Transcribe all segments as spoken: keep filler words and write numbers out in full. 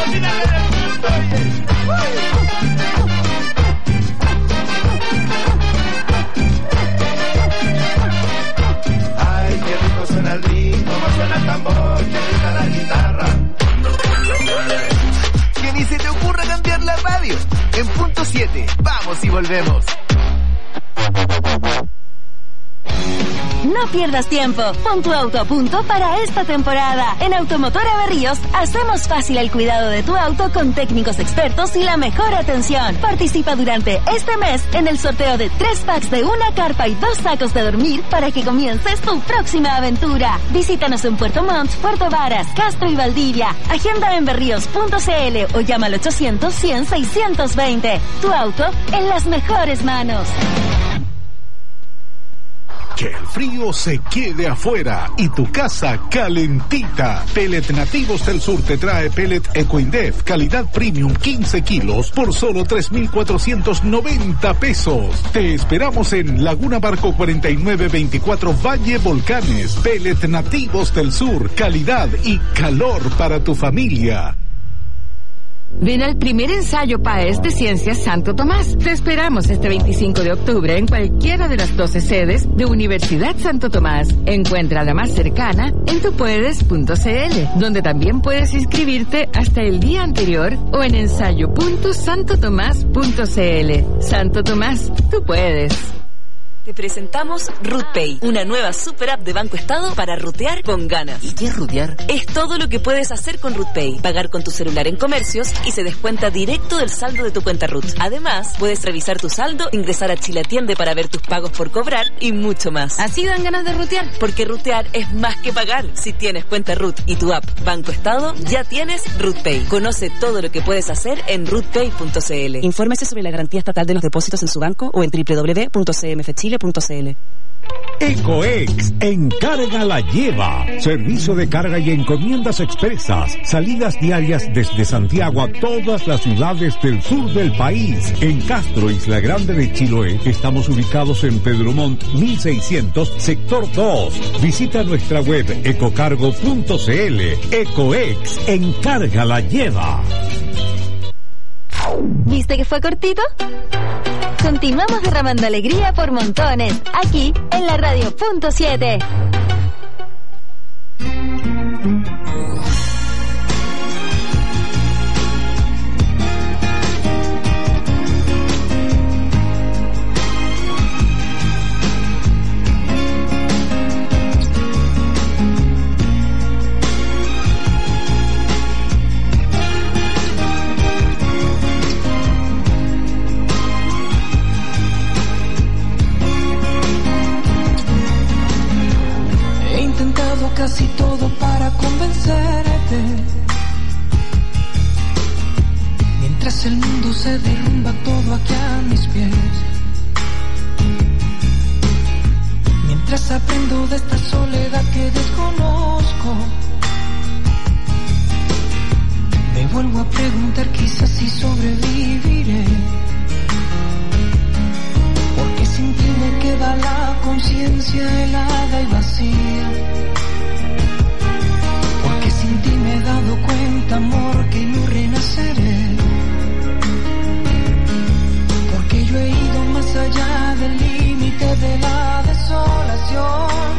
Cocínale del gusto, ay, qué rico suena el ritmo, cómo suena el tambor, qué rica la guitarra. Que ni se te ocurra cambiar la radio. En punto siete, vamos y volvemos. No pierdas tiempo. Pon tu auto a punto para esta temporada. En Automotora Berríos hacemos fácil el cuidado de tu auto con técnicos expertos y la mejor atención. Participa durante este mes en el sorteo de tres packs de una carpa y dos sacos de dormir para que comiences tu próxima aventura. Visítanos en Puerto Montt, Puerto Varas, Castro y Valdivia. Agenda en berríos punto c l o llama al ochocientos, cien, seiscientos veinte. Tu auto en las mejores manos. Que el frío se quede afuera y tu casa calentita. Pellet Nativos del Sur te trae pellet Ecoindef, calidad premium quince kilos por solo tres mil cuatrocientos noventa pesos. Te esperamos en Laguna Barco cuarenta y nueve veinticuatro Valle Volcanes. Pellet Nativos del Sur, calidad y calor para tu familia. Ven al primer ensayo PAES de Ciencias Santo Tomás. Te esperamos este veinticinco de octubre en cualquiera de las doce sedes de Universidad Santo Tomás. Encuentra la más cercana en tupuedes punto c l, donde también puedes inscribirte hasta el día anterior o en ensayo punto santo tomás punto c l. Santo Tomás, tú puedes. Te presentamos RootPay, una nueva super app de Banco Estado para rutear con ganas. ¿Y qué es rutear? Es todo lo que puedes hacer con RootPay. Pagar con tu celular en comercios y se descuenta directo del saldo de tu cuenta Root. Además, puedes revisar tu saldo, ingresar a Chile Atiende para ver tus pagos por cobrar y mucho más. ¿Así dan ganas de rutear? Porque rutear es más que pagar. Si tienes cuenta Root y tu app Banco Estado, ya tienes RootPay. Conoce todo lo que puedes hacer en rootpay punto c l. Infórmese sobre la garantía estatal de los depósitos en su banco o en doble u doble u doble u punto c m f chile punto c l. Ecoex, Encarga la Lleva. Servicio de carga y encomiendas expresas. Salidas diarias desde Santiago a todas las ciudades del sur del país. En Castro, Isla Grande de Chiloé, estamos ubicados en Pedro Montt mil seiscientos, sector dos. Visita nuestra web ecocargo punto c l. Ecoex, Encarga la Lleva. ¿Viste que fue cortito? Continuamos derramando alegría por montones, aquí en la radio punto siete. Casi todo para convencerte, mientras el mundo se derrumba todo aquí a mis pies, mientras aprendo de esta soledad que desconozco, me vuelvo a preguntar quizás si sobreviviré, porque sin ti me queda la conciencia helada y vacía. Porque sin ti me he dado cuenta, amor, que no renaceré. Porque yo he ido más allá del límite de la desolación.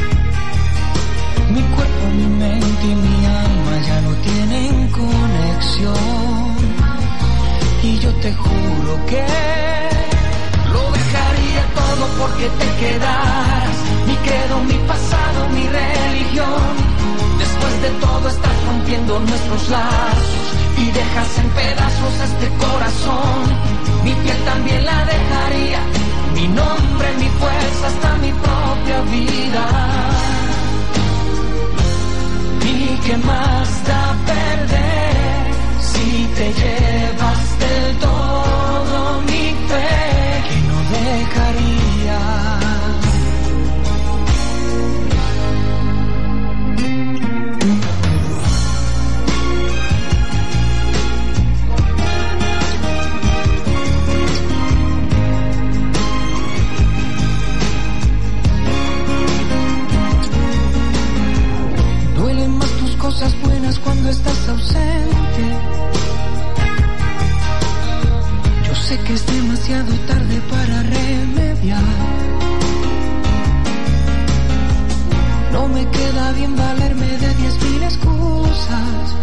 Mi cuerpo, mi mente y mi alma ya no tienen conexión. Y yo te juro que lo dejaría todo porque te quedaras. Mi credo, mi pasado, mi religión. Después de todo estás rompiendo nuestros lazos y dejas en pedazos a este corazón. Mi piel también la dejaría, mi nombre, mi fuerza, hasta mi propia vida. ¿Y qué más da perder si te llevas del todo mi fe que no dejaría? Cosas buenas cuando estás ausente. sé que es demasiado tarde para remediar. No me queda bien valerme de diez mil excusas,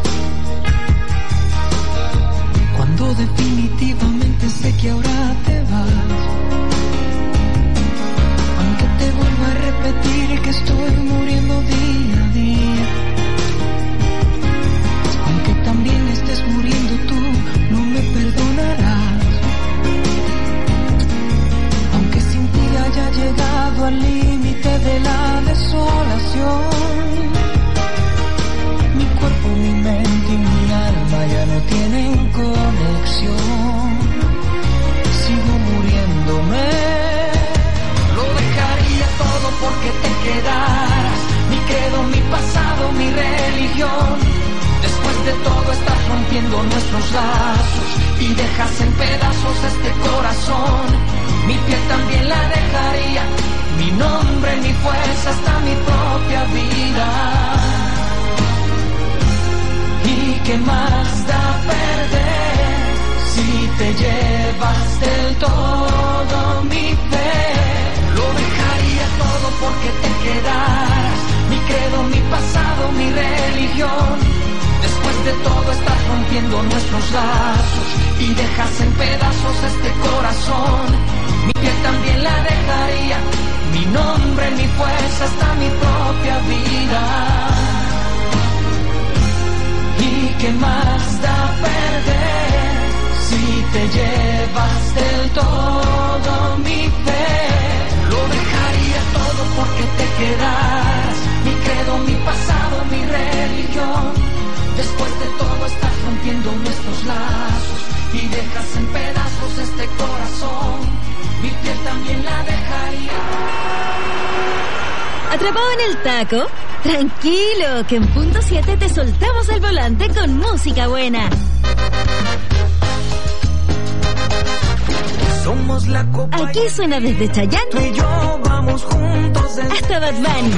cuando definitivamente sé que ahora te vas. Aunque te vuelvo a repetir que estoy muriendo día a día, aunque también estés muriendo tú, no me perdonarás. Aunque sin ti haya llegado al límite de la desolación, mi cuerpo, mi mente y mi alma ya no tienen conexión. Sigo muriéndome. Lo dejaría todo porque te quedaras. Mi credo, mi pasado, mi religión. Después de todo estás rompiendo nuestros lazos y dejas en pedazos este corazón. Mi piel también la dejaría, mi nombre, mi fuerza, hasta mi propia vida. ¿Y qué más da perder si te llevas del todo mi fe? Lo dejaría todo porque te quedaras. Mi credo, mi pasado, mi religión. Después de todo estás rompiendo nuestros lazos y dejas en pedazos este corazón. Mi piel también la dejaría, mi nombre, mi fuerza, hasta mi propia vida. ¿Y qué más da perder si te llevas del todo mi fe? Lo dejaría todo porque te quedaras. Mi credo, mi pasado, mi religión. Después de todo estás rompiendo nuestros lazos y dejas en pedazos este corazón. Mi piel también la dejaría. ¿Atrapado en el taco? Tranquilo, que en punto siete te soltamos el volante con música buena. Somos la copa. Aquí suena desde Chayanne tú y yo vamos juntos hasta Bad Bunny,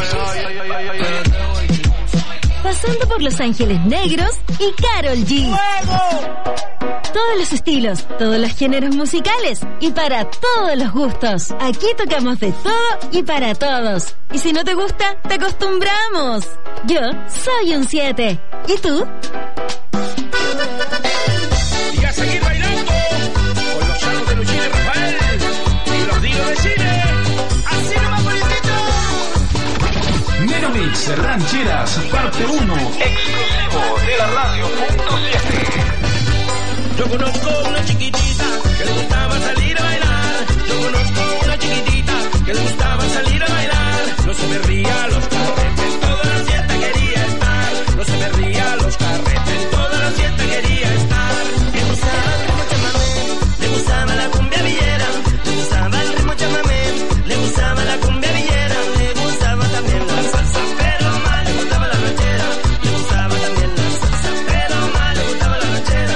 pasando por Los Ángeles Negros y Karol G. ¡Fuego! Todos los estilos, todos los géneros musicales y para todos los gustos. Aquí tocamos de todo y para todos. Y si no te gusta, te acostumbramos. Yo soy un siete. ¿Y tú? Y a seguir bailando con los chalos de Luchín y Rafael y los dinos de Chile. Así nomás, bonitito. Megamix Rancheras, parte uno, exclusivo de la radio punto siete. Yo conozco una chiquitita que le gustaba salir a bailar. Yo conozco una chiquitita que le gustaba salir a bailar. No se me ría los carretes, toda la fiesta quería estar. No se me ría los carretes, toda la fiesta quería estar. Le gustaba el ritmo chamamé, le gustaba la cumbia villera. Le gustaba el ritmo chamamé, le gustaba la cumbia villera. Le gustaba también la salsa, pero más le gustaba la ranchera. Le gustaba también la salsa, pero más le gustaba la ranchera.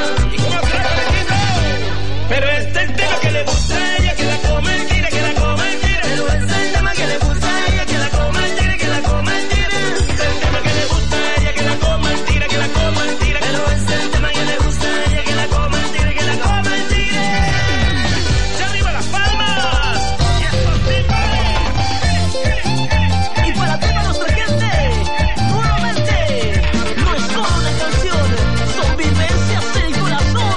Pero este es el tema que le gusta a ella, que la coma el tigre, que la coma el tigre. Pero este es el tema que le gusta a ella, que la coma el tigre, que la coma el tigre. Este es el tema que le gusta a ella, que la coma el tigre, que la coma el tigre. Pero este es el tema que le gusta a ella, que la coma el tigre, que la coma el tigre. ¡Ya arriba las palmas! ¡Y estos tipos! Y para toda nuestra gente, nuevamente, no es solo una canción, son vivencias del corazón.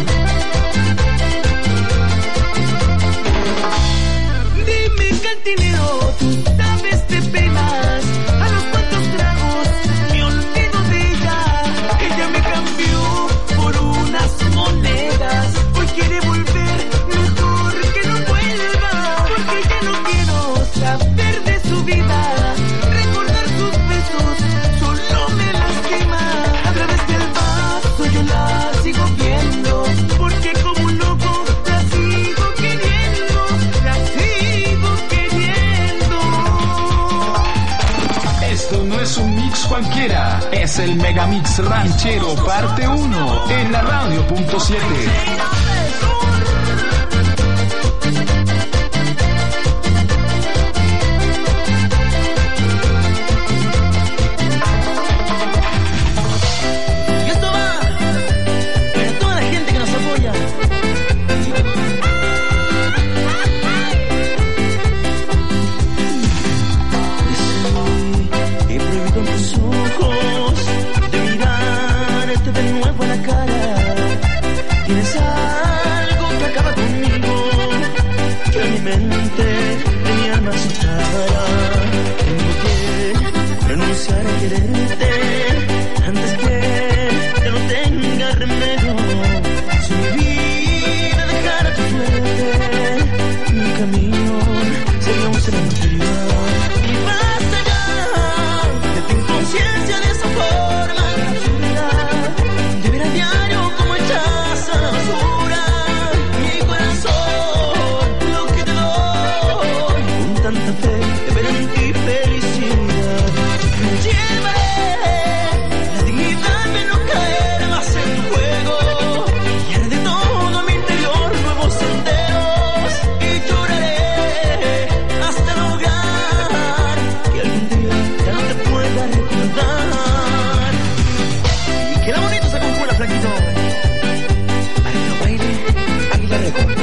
Dime, cantinero, tú sabes de penas, a los cuantos tragos me olvido de ella. Ella me cambió por unas monedas, hoy quiere volver, mejor que no vuelva, porque ya no quiero saber de su vida. Recordar sus besos solo me lastima. A través del vaso yo la sigo viendo, porque como un loco la sigo queriendo, la sigo queriendo. Esto no es un mix cualquiera, es el Megamix Ranchero parte uno en la radio punto siete. Y esto va para toda la gente que nos apoya. remedio. Si mi vida dejara tu suerte, mi camino sería un cementerio. Y basta ya de tu inconsciencia de esa forma absurda, de ver a diario como echas a la basura mi corazón, lo que te doy con tanta fe de ver en ti felicidad. Llévame la dignidad de no caer más en tu juego, y haré de todo mi interior nuevos senderos, y lloraré hasta lograr que algún día ya no te pueda recordar. Y que la bonita se compura, flaquito, para que lo baile Águila Record.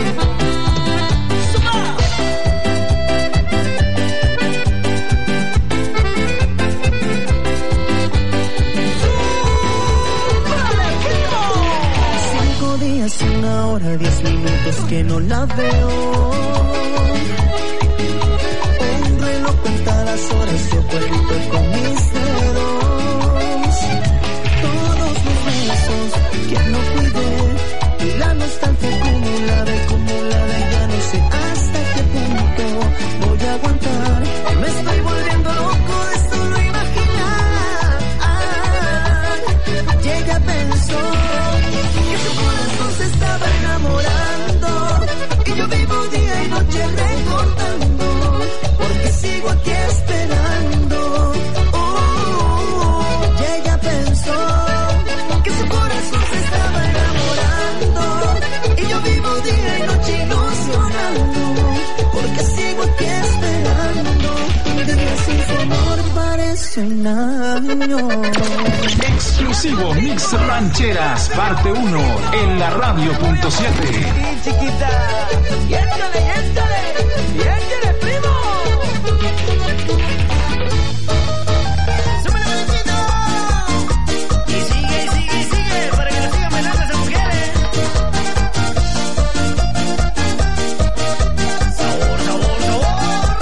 Cinco días, una hora, diez minutos que no la veo. Un reloj cuenta las horas, yo cuento con mis dedos. Todos los besos que no cuidé, y la nostalgia acumulada, acumulada, ya no sé hasta qué punto voy a aguantar. Me estoy volviendo loco de solo imaginar. Y ella pensó que su corazón se estaba enamorando, y yo vivo día y noche recordando, porque sigo aquí esperando. Oh, y ella pensó que su corazón se estaba enamorando, y yo vivo día y noche ilusionando, porque sigo aquí esperando. Un día sin su amor parece un año. Exclusivo Mix Rancheras, parte uno, en la radio punto siete. Chiquita, y échale, y échale, y échale, primo. Súbele, bonito. Y sigue, y sigue, y sigue, para que lo sigan bailando esas mujeres. Sabor, sabor, sabor.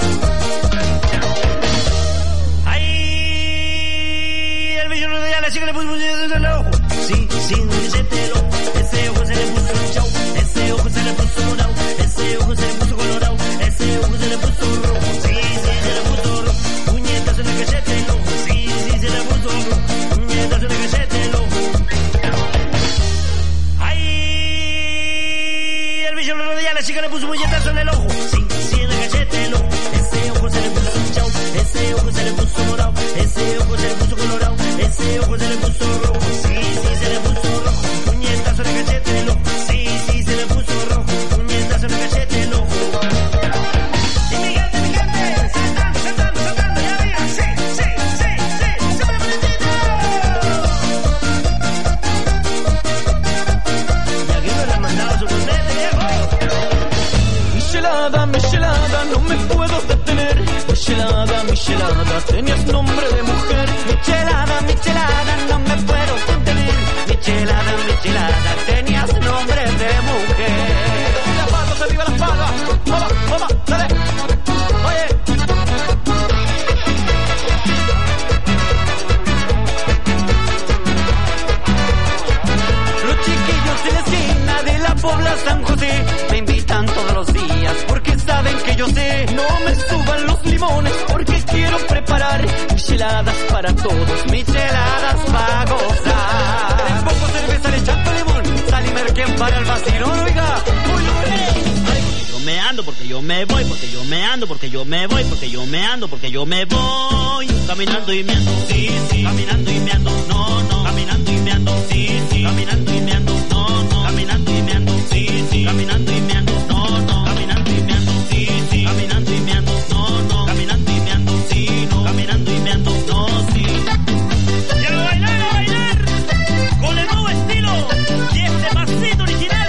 Ay, el villano de la chica le puso el ojo. Sí, sí, no le siente el ojo. Ese ojo se le puso chau, ese ojo se le puso morado, ese ojo se le puso colorado, ese ojo se le puso rojo. Sí, sí, se le puso rojo. Puñetazo en el cachete el ojo. Sí, sí, se le puso rojo. Puñetazo en el cachete el ojo. Ay, el bicho lo rodea, la chica le puso puñetazo en el ojo. Sí, sí, en el cachete el ojo. Ese ojo se le puso chau, ese ojo se le puso morado, ese ojo se le puso colorado, ese ojo se le puso rojo. Sí, sí, se le puso rojo. Puñetazo en el cachete el ojo. Sí, sí, se le puso rojo. Puñetazo en el cachete el ojo. Y mi gente, mi gente, saltando, saltando, saltando, ya arriba. Sí, sí, sí, sí, súbele, bonitito. Y aquí me le han mandado su contete, viejo. Michelada, michelada, no me puedo detener. Michelada, michelada, tenías nombre de mujer. Michelada, michelada, no me puedo contener. Michelada, michelada, tenías nombre de mujer. Las palmas, arriba las palmas. Vamos, vamos, dale. Oye. Los chiquillos de la esquina de la Pobla San José me invitan todos los días porque saben que yo sé. No me suban los limones porque quiero preparar micheladas para todos, micheladas para gozar. Le pongo cerveza, le echando limón, sal y merquén para el vacilón, oiga. Yo me ando porque yo me voy, porque yo me ando, porque yo me voy, porque yo me ando, porque yo me voy. Caminando y meando, sí, sí. Caminando y meando, no, no. Caminando y meando, sí, sí. Caminando y meando, no, no. Caminando y meando, sí, sí. Caminando y meando, no, no. Caminando y meando, sí, sí. Caminando y meando, no, no. Caminando y meando, sí, no. Caminando y meando, no, sí. Y a bailar, a bailar, con el nuevo estilo y este pasito original.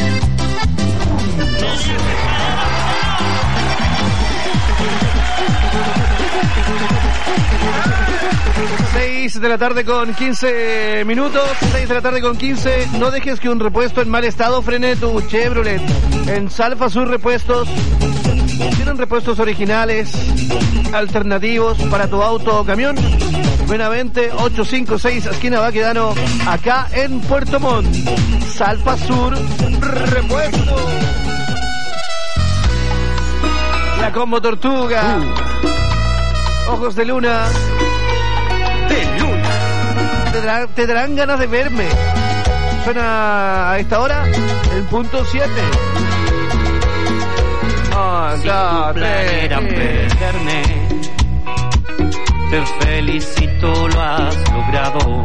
seis de la tarde con quince minutos, seis de la tarde con quince. No dejes que un repuesto en mal estado frene tu Chevrolet. En Salfa Sur Repuestos ¿Tienen repuestos originales, alternativos para tu auto o camión? Benavente ochocientos cincuenta y seis, esquina Baquedano, acá en Puerto Montt. Salpa Sur Repuesto. La Combo Tortuga. Uh. Ojos de luna. De luna. Te darán, te darán ganas de verme. Suena a esta hora el punto siete. Si tu plan era perderme, te felicito, lo has logrado.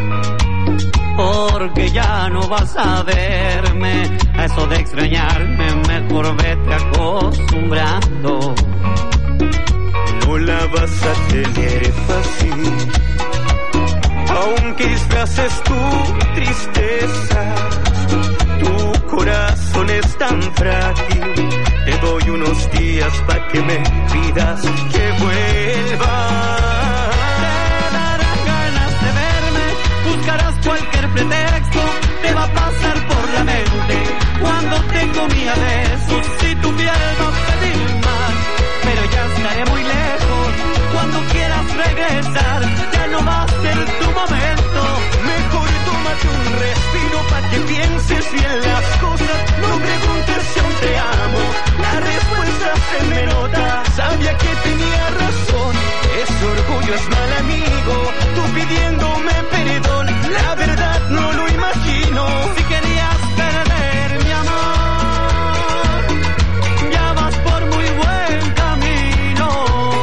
Porque ya no vas a verme, a eso de extrañarme, mejor vete acostumbrando. No la vas a tener fácil, aunque disfraces tu tristeza. Tu corazón es tan frágil, te doy unos días para que me pidas que vuelva. Te darán ganas de verme, buscarás cualquier pretexto, te va a pasar por la mente cuando te comía besos. Si tu piel va a pedir más, pero ya estaré muy lejos. Cuando quieras regresar, ya no va a ser tu momento. Mejor tómate un respiro para que pienses bien las cosas. No preguntes si aún te amo, la respuesta se me nota. Sabía que tenía razón, ese orgullo es mal amigo. Tú pidiéndome perdón, la verdad no lo imagino. Si querías perder mi amor, ya vas por muy buen camino.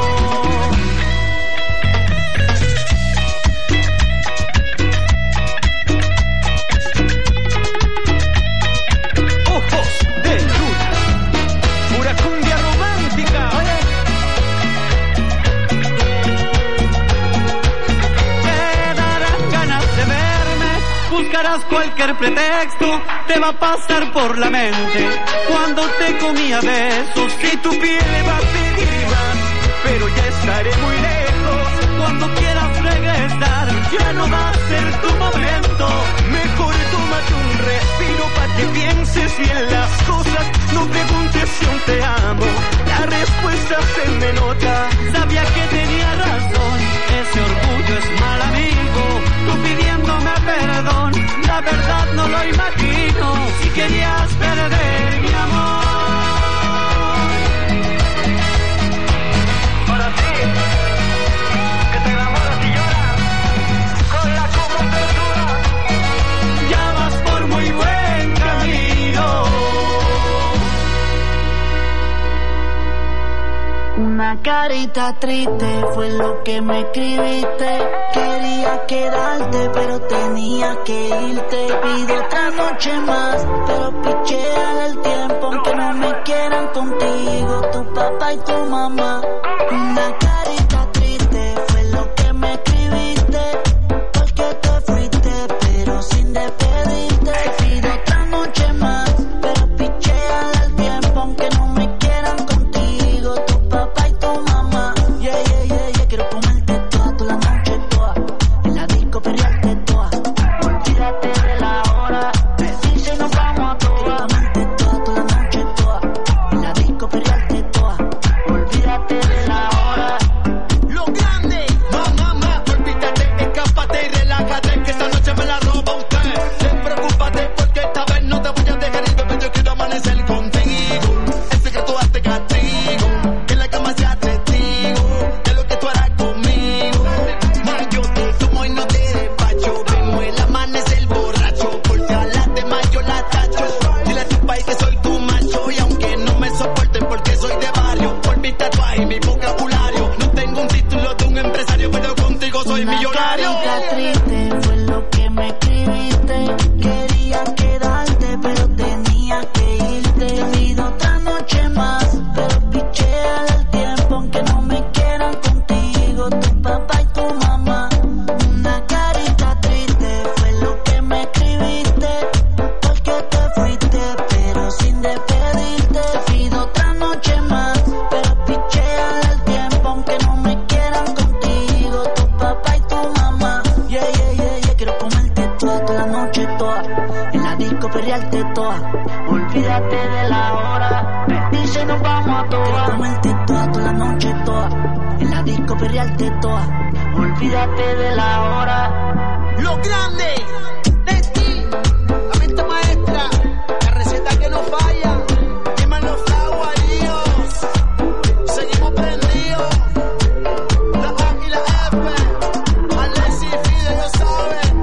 Ojos de luna, pura cumbia romántica. Te darán ganas de verme, buscarás cualquier pretexto, te va a pasar por la mente cuando te comía besos. Si tu piel va a pedir más, pero ya estaré muy lejos. Cuando quieras regresar, ya no va a ser tu momento. Mejor tómate un respiro para que pienses bien las cosas. No preguntes si aún te amo, la respuesta se me nota. Sabía que tenía razón, ese orgullo es mal amigo. Tú pidiéndome perdón, la verdad no lo imagino. Si querías perder mi amor, ahora sí, que te enamoras y lloras con la Combo Tortuga. ya vas por muy buen camino. Una carita triste fue lo que me escribiste. Quería quedarte pero tenía que irte. Pido otra noche más pero pichean el tiempo. Aunque no me quieran contigo tu papá y tu mamá. Una carita triste fue lo que me escribiste. Porque te fuiste pero sin despedirte. Pido otra noche más pero pichean el tiempo. Aunque no me quieran contigo tu papá y tu mamá. Yeah, yeah, yeah, yeah. Quiero comerte toda, toda la noche toda. En la disco perrearte toda. Olvídate de la hora. Dice y nos vamos a toda. Quiero comerte toda, toda la noche toda. En la disco perrearte toda. Olvídate de la hora. Lo grande, mamá, mamá, olvídate, escápate y relájate, que esta noche me la roba usted. Despreocúpate porque esta vez no te voy a dejar ir, bebé, yo quiero amanecer contigo. El secreto hazte castigo, que en la cama sea testigo de lo que tú harás conmigo. Más yo te tomo y no te despacho, vengo el amanecer borracho, porque a las demás yo la tacho. Dile a tu país que soy tu macho, y aunque no me soporten porque soy de barrio, por mi tatuaje y mi vocabulario, no tengo un título de un empresario, pero contigo soy millonario. Una carita triste fue lo que me escribiste. Quería quedarte pero tenía que irte. Pido otra noche más pero pichea el tiempo. Aunque no me quieran contigo tu papá y tu mamá. Una carita triste fue lo que me escribiste. Porque te fuiste pero sin despedirte. Pido otra noche más pero pichea el tiempo. Aunque no me quieran contigo tu papá y tu mamá. Yeah, yeah, yeah, yeah. Quiero comerte toda, toda la noche toda. En la disco perrearte toda. Olvídate de la hora. dice y nos vamos a toa. Quiero comerte toda, toda la noche toda. En la disco perrearte toda. Olvídate de la hora. Lo grande de ti, la mente maestra, la receta que no falla. Queman los aguaríos, seguimos prendidos. La A y la F, Alexis y Fide, ya saben.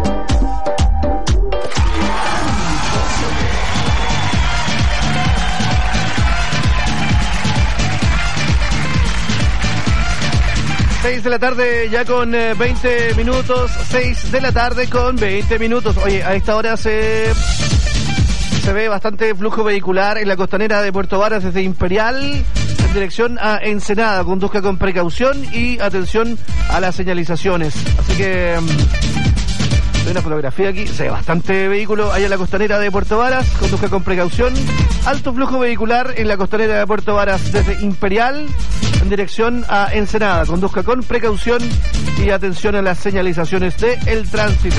seis de la tarde ya con eh, veinte minutos, seis de la tarde con veinte minutos. Oye, a esta hora se se ve bastante flujo vehicular en la costanera de Puerto Varas desde Imperial en dirección a Ensenada. Conduzca con precaución y atención a las señalizaciones. Así que hay una fotografía aquí, se ve bastante vehículo allá en la costanera de Puerto Varas. Conduzca con precaución. Alto flujo vehicular en la costanera de Puerto Varas desde Imperial en dirección a Ensenada. Conduzca con precaución y atención a las señalizaciones del tránsito.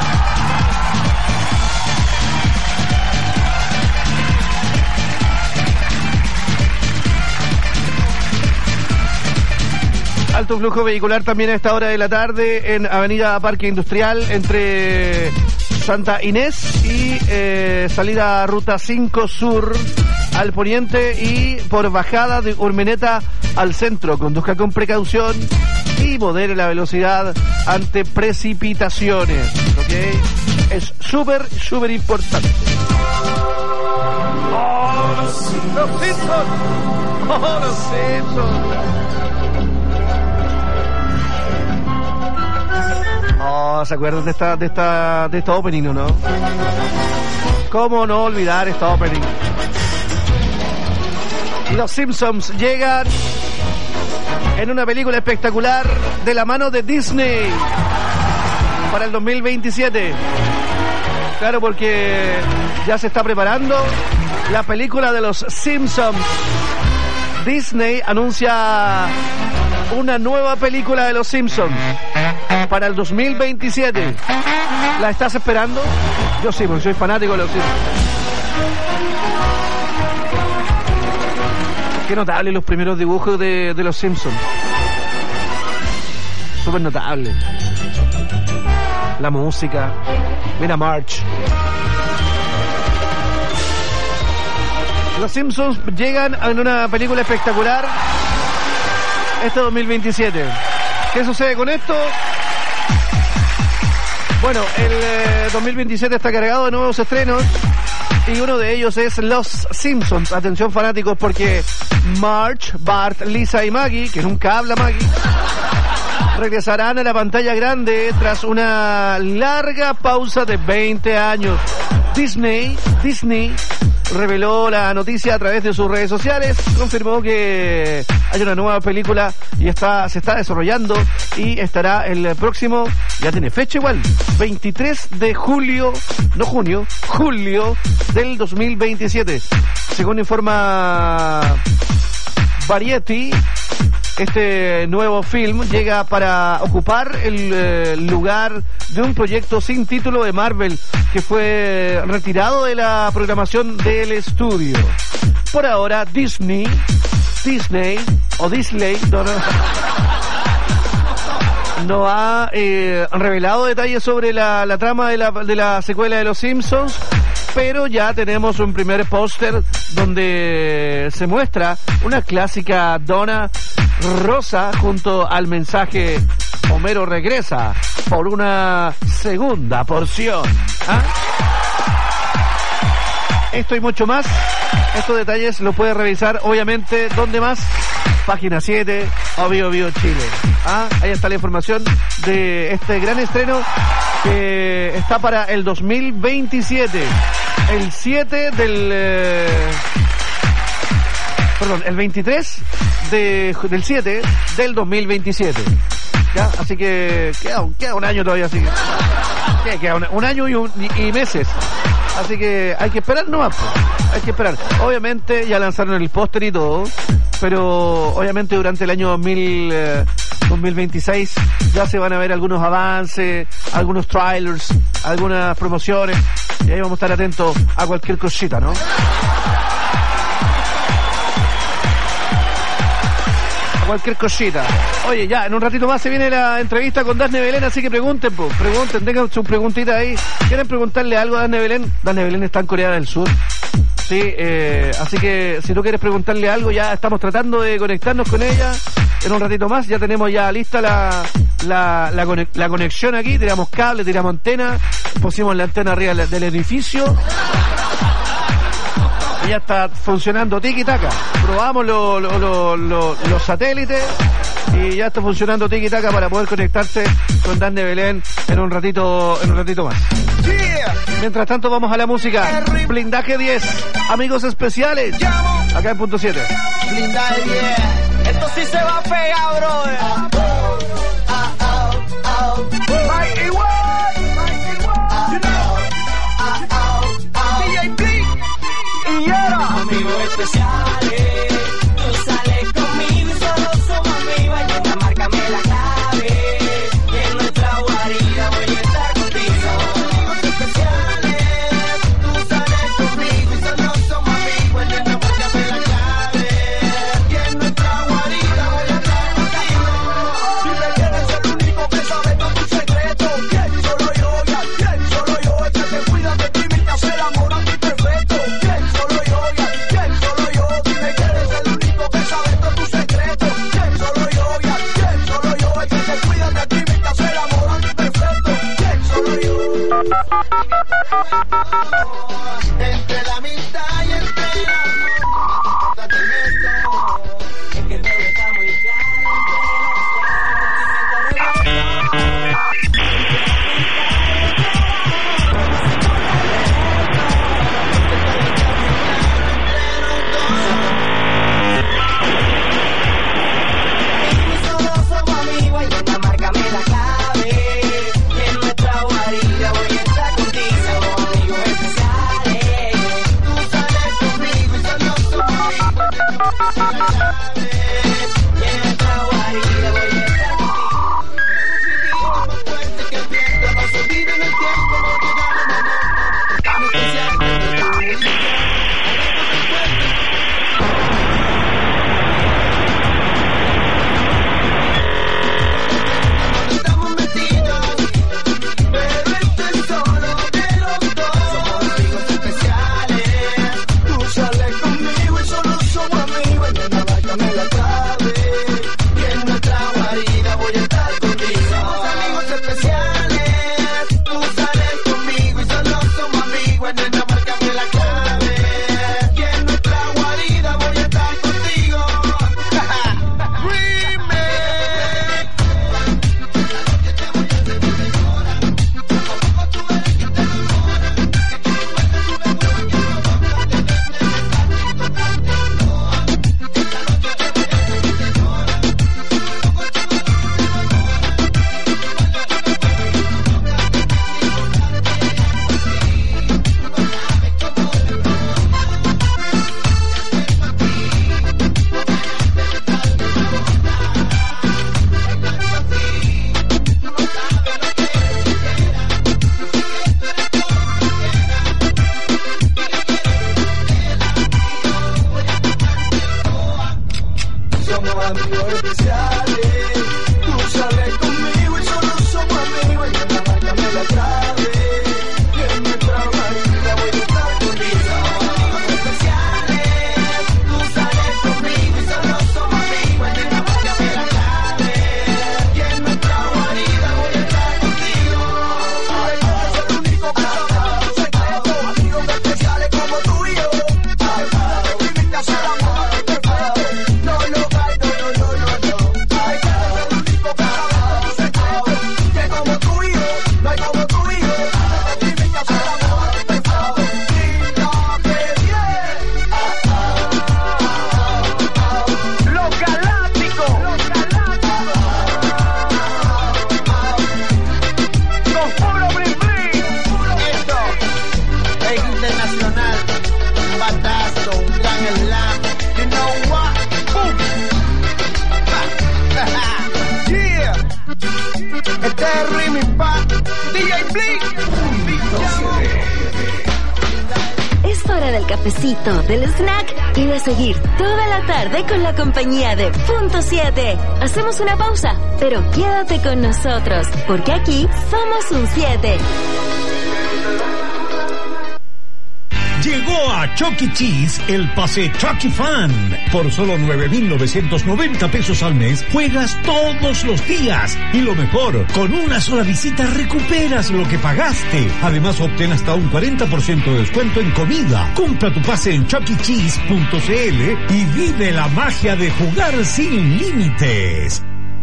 Alto flujo vehicular también a esta hora de la tarde en Avenida Parque Industrial entre Santa Inés y eh, salida Ruta cinco Sur al poniente y por bajada de Urmeneta al centro. Conduzca con precaución y modere la velocidad ante precipitaciones, ¿ok? Es súper, súper importante. ¡Oh, los Simpsons! ¡Oh, los Simpsons! Oh, ¿se acuerdan de esta, de esta, de esta opening, no? ¿Cómo no olvidar esta opening? Los Simpsons llegan en una película espectacular de la mano de Disney para el dos mil veintisiete. Claro, porque ya se está preparando la película de los Simpsons. Disney anuncia una nueva película de los Simpsons para el dos mil veintisiete. ¿La estás esperando? Yo sí, porque soy fanático de los Simpsons. Qué notable los primeros dibujos de, de los Simpsons. Súper notable. La música. Mira March. Los Simpsons llegan en una película espectacular este dos mil veintisiete. ¿Qué sucede con esto? Bueno, el eh, dos mil veintisiete está cargado de nuevos estrenos y uno de ellos es Los Simpsons. Atención fanáticos, porque Marge, Bart, Lisa y Maggie, que nunca habla Maggie, regresarán a la pantalla grande tras una larga pausa de veinte años. Disney, Disney reveló la noticia a través de sus redes sociales, confirmó que hay una nueva película y está se está desarrollando y estará el próximo, ya tiene fecha igual, veintitrés de julio, no junio, julio del dos mil veintisiete. Según informa Variety, este nuevo film llega para ocupar el eh, lugar de un proyecto sin título de Marvel que fue retirado de la programación del estudio. Por ahora, Disney, Disney o Disney, no, no, no ha eh, revelado detalles sobre la, la trama de la, de la secuela de Los Simpsons, pero ya tenemos un primer póster donde se muestra una clásica dona rosa junto al mensaje Homero regresa por una segunda porción. ¿Ah? Esto y mucho más, estos detalles los puedes revisar obviamente, ¿dónde más? Página siete o Bio Bio Chile. ¿Ah? Ahí está la información de este gran estreno que está para el dos mil veintisiete. El siete del... Eh, perdón, el veintitrés de, del siete del dos mil veintisiete. ¿Ya? Así que queda un, queda un año todavía, así que queda un, un año y, un, y, y meses. Así que hay que esperar nomás, pues. Hay que esperar. Obviamente ya lanzaron el póster y todo, pero obviamente durante el año dos mil, eh, dos mil veintiséis ya se van a ver algunos avances, algunos trailers, algunas promociones, y ahí vamos a estar atentos a cualquier cosita, ¿no? cualquier cosita. Oye, ya, en un ratito más se viene la entrevista con Dafne Belén, así que pregunten, pues, pregunten, tengan sus preguntitas ahí. ¿Quieren preguntarle algo a Dafne Belén? Dafne Belén está en Corea del Sur. Sí, eh, así que si tú quieres preguntarle algo, ya estamos tratando de conectarnos con ella. En un ratito más ya tenemos ya lista la, la, la, conex, la conexión aquí. Tiramos cable, tiramos antena, pusimos la antena arriba del edificio. Y ya está funcionando tiki-taka. Probamos lo, lo, lo, lo, los satélites y ya está funcionando tiki-taka para poder conectarse con Dafne Belén en un ratito, en un ratito más. Yeah. Mientras tanto vamos a la música. Blindaje diez, amigos especiales, acá en punto siete. Blindaje diez, esto sí se va a pegar, brother. Oh, oh, oh, oh. Mikey White, Mikey White, you know. Oh, oh, oh. D J Blink y Yera, amigos especiales. Tú sales conmigo y solo somos amigos. Ayuda, márcame la clave. Y en nuestra guarida voy a estar contigo. Amigos especiales. Tú sales conmigo y solo somos amigos. Ayuda, márcame la clave. Y en nuestra guarida voy a estar contigo. Si me quieres el único que sabe todo tu secreto. ¿Quién? Solo yo, ya. ¿Quién? Solo yo. El que te cuida de ti, me hace el amor a ti perfecto. ¿Quién? Solo yo, ya. ¿Quién? Solo yo. Si me quieres el único que sabe todo tu secreto. ¿Quién? Solo yo, ya. ¿Quién? Solo yo. El que te cuida de ti, me hace el amor a ti perfecto. ¿Quién? Solo yo. Entre la amistad y el pena, es que todo está muy claro. Solo somos amigos, ayuda, márcame la clave. Y en nuestra guarida voy a estar contigo. Amigos especiales, tú sales conmigo y solo somos amigos. Y en nuestra guarida voy a estar contigo. Más fuerte que el viento, no se olvide en el tiempo, no llegamos a nada. Tan especial que tú estamos metidos, pero esto es solo de los dos. Somos amigos especiales. Tú sales conmigo y solo somos amigos. Y en la barca me la clave. Y en nuestra guarida voy a estar contigo. Somos amigos especiales. Tú sales conmigo y solo somos amigos. En la barca me la clave. Y en nuestra guarida voy a estar contigo. Remake. Somos amigos especiales. Tú sales conmigo y solo somos amigos. Y en la barca me la clave. Y en nuestra guarida voy a estar contigo. Somos amigos especiales. Tú sales conmigo y solo somos amigos. Y en la barca me la clave. Y en nuestra guarida voy a estar contigo. Ay, es el único que sabe tu secreto. Amigos especiales como tú y yo. Ay, y me hace el amor a ti perfecto. No lo hay, no, no, no, no, no. Ay, que eres el único que sabe tu secreto. Que como tú y yo, no hay como tú y yo. Y me hace el amor a ti perfecto. Blindaje diez. Los Galácticos. Con puro bling bling. Esto es internacional. Un batazo, un gran slam. You know what? Boom. Yeah. Este es Remix Pa. D J Blink. Esto hora del cafecito, del snack y de seguir toda la tarde con la compañía de Punto siete. Hacemos una pausa, pero quédate con nosotros, porque aquí somos un siete. Llegó a Chuck E. Cheese el pase Chucky Fan. Por solo nueve mil novecientos noventa pesos al mes, juegas todos los días. Y lo mejor, con una sola visita recuperas lo que pagaste. Además, obtén hasta un cuarenta por ciento de descuento en comida. Compra tu pase en chuck e cheese punto c l y vive la magia de jugar sin límites.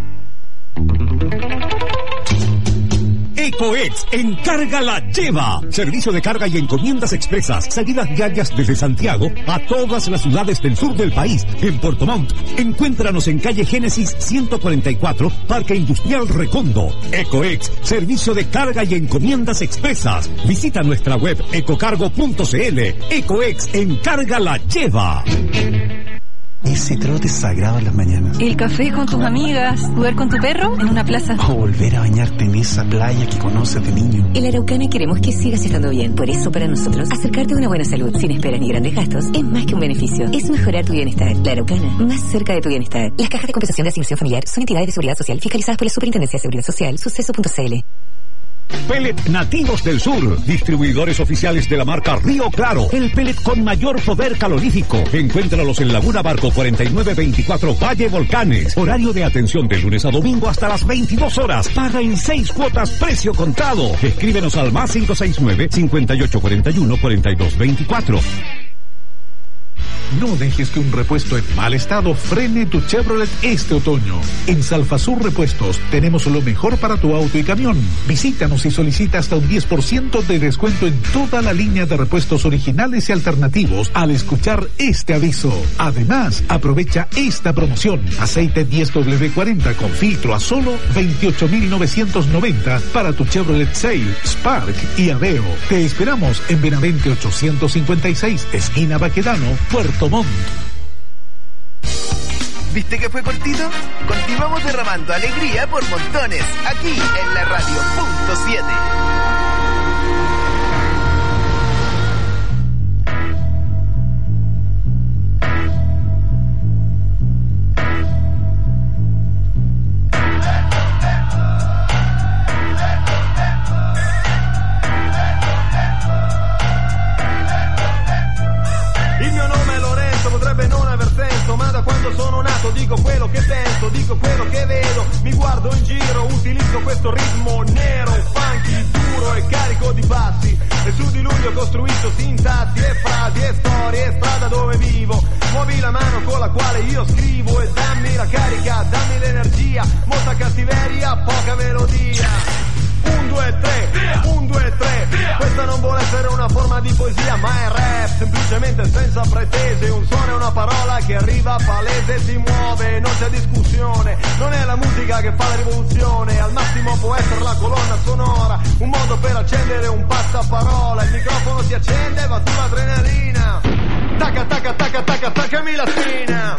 Ecoex Encarga la Lleva. Servicio de carga y encomiendas expresas. Salidas diarias desde Santiago a todas las ciudades del sur del país. En Puerto Montt, encuéntranos en calle Génesis ciento cuarenta y cuatro, Parque Industrial Recondo. Ecoex, servicio de carga y encomiendas expresas. Visita nuestra web ecocargo punto c l. Ecoex Encarga la Lleva. Ese trote sagrado en las mañanas. El café con tus amigas, jugar con tu perro en una plaza. O volver a bañarte en esa playa que conoces de niño. En La Araucana queremos que sigas estando bien. Por eso, para nosotros, acercarte a una buena salud sin esperas ni grandes gastos es más que un beneficio. Es mejorar tu bienestar. La Araucana, más cerca de tu bienestar. Las cajas de compensación de asignación familiar son entidades de seguridad social fiscalizadas por la Superintendencia de Seguridad Social, suceso punto c l. Pellet Nativos del Sur, distribuidores oficiales de la marca Río Claro, el pellet con mayor poder calorífico. Encuéntralos en Laguna Barco cuarenta y nueve veinticuatro Valle Volcanes. Horario de atención de lunes a domingo hasta las veintidós horas. Paga en seis cuotas, precio contado. Escríbenos al más cinco seis nueve, cinco ocho cuatro uno, cuatro dos dos cuatro. No dejes que un repuesto en mal estado frene tu Chevrolet este otoño. En Salfasur Repuestos tenemos lo mejor para tu auto y camión. Visítanos y solicita hasta un diez por ciento de descuento en toda la línea de repuestos originales y alternativos al escuchar este aviso. Además, aprovecha esta promoción. Aceite diez doble cuarenta con filtro a solo veintiocho mil novecientos noventa para tu Chevrolet Sail, Spark y Aveo. Te esperamos en Benavente ochocientos cincuenta y seis, esquina Baquedano, Puerto Montt. ¿Viste que fue cortito? Continuamos derramando alegría por montones, aquí en la radio punto siete. Ma da quando sono nato dico quello che penso, dico quello che vedo, mi guardo in giro, utilizzo questo ritmo nero, funky, duro e carico di bassi, e su di lui ho costruito sintassi e frasi e storie e strada dove vivo, muovi la mano con la quale io scrivo e dammi la carica, dammi l'energia, molta cattiveria, poca melodia. Un, due, tre, un, due, tre. Questa non vuole essere una forma di poesia, ma è rap, semplicemente senza pretese. Un suono e una parola che arriva palese, si muove, non c'è discussione. Non è la musica che fa la rivoluzione, al massimo può essere la colonna sonora, un modo per accendere un passaparola. Il microfono si accende, va sull'adrenalina. Tacca, tacca, tacca, tacca, taccami la spina.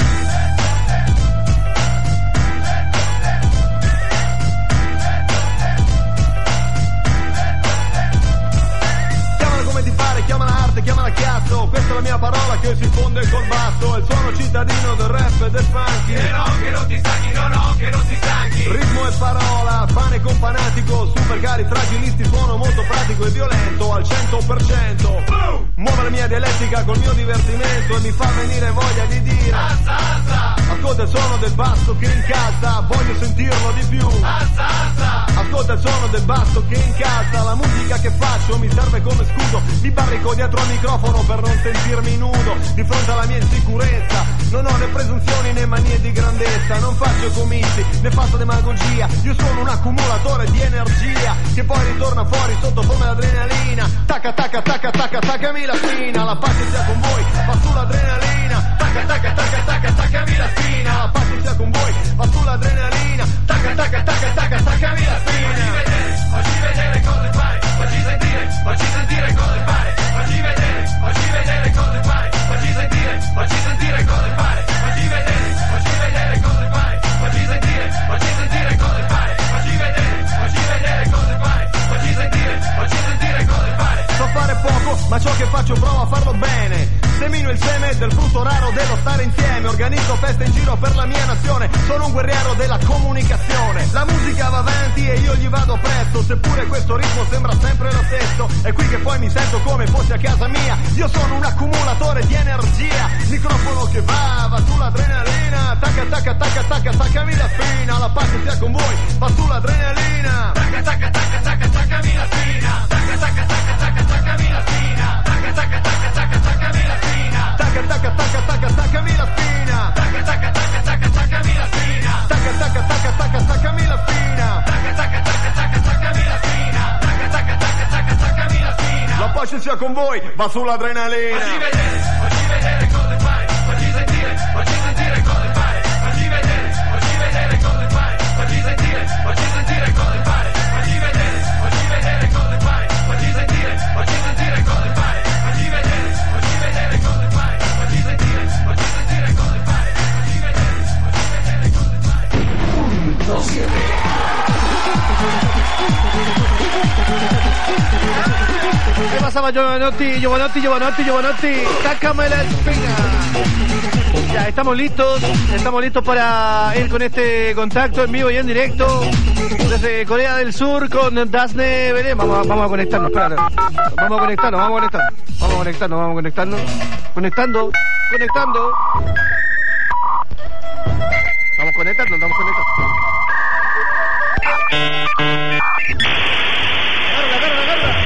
Chiamala arte, chiamala cazzo, questa è la mia parola che si fonde col basso, il suono cittadino del rap e del funky. Che no, che non ti stanchi, no, no, che non ti stanchi. Ritmo e parola, pane con fanatico, super cari, fragilisti, suono molto pratico e violento al cento per cento. Boom! Muove la mia dialettica col mio divertimento e mi fa venire voglia di dire alza, alza. Ascolta il suono del basso che incalza, voglio sentirlo di più. Alza, alza. Ascolta il suono del basso che incalza, la musica che faccio mi serve come scudo, mi barrico dietro al microfono per non sentirmi nudo di fronte alla mia insicurezza. Non ho né presunzioni né manie di grandezza, non faccio comizi né faccio demagogia, io sono un accumulatore di energia che poi ritorna fuori sotto forma di adrenalina. Tacca tacca tacca tacca taccami la spina, la pace sia con voi, va sull'adrenalina. Tacca tacca tacca tacca taccami la spina, la pace sia con voi, va sull'adrenalina. Tacca tacca tacca tacca taccami la spina. Facci vedere cosa fare, facci sentire, facci sentire cosa fare. Facci vedere, facci vedere cosa fare, facci sentire, facci sentire cosa fare, facci vedere, facci vedere cosa fare, facci sentire, facci sentire cosa fare, facci vedere, facci vedere cosa fare, facci sentire, facci sentire cosa fare. So fare poco, ma ciò che faccio provo a farlo bene. Semino il seme del frutto raro dello stare insieme. Organizzo feste in giro per la mia nazione. Sono un guerriero della comunicazione. La musica va avanti e io gli vado presto. Seppure questo ritmo sembra sempre lo stesso. È qui che poi mi sento come fossi a casa mia. Io sono un accumulatore di energia. Microfono che va, va sull'adrenalina. Tacca, tacca, tacca, tacca, taccami la spina. La pace sia con voi, va sull'adrenalina. Tacca, tacca, tacca, tacca, taccami la spina. Tacca, tacca, tacca, tacca, taccami la spina. Tacca, tacca, tacca, tacca, taccami la spina. Tacca, tacca, tacca, tacca, taccami la spina. Tacca, tacca, tacca, tacca, taccami la spina. Tacca, tacca, tacca, tacca, taccami la spina. Tacca, tacca, tacca, tacca, taccami la spina. Tacca, tacca, tacca, tacca, taccami la spina. La pace sia con voi, va sull'adrenalina. Facci vedere, facci vedere cosa fai. Facci sentire, facci sentire cosa fai. Facci vedere, facci vedere cosa fai. Facci sentire, facci sentire cosa fai. Facci vedere, facci vedere cosa fai. Facci sentire, facci sentire cosa fai. Facci vedere, facci vedere cosa fai. Facci sentire, facci sentire cosa fai. Facci vedere, facci vedere cosa fai. Punto siete. ¿Qué pasaba, Giovanotti? Giovanotti, Giovanotti, Giovanotti. Tácame la espina. Ya, estamos listos. Estamos listos para ir con este contacto en vivo y en directo desde Corea del Sur con Dasne Belén. Vamos a, vamos a conectarnos, espérate. Vamos a conectarnos, vamos a conectarnos. Vamos a conectarnos, vamos a conectarnos. Conectando, conectando. Vamos conectando, estamos conectando. Carga, carga, carga.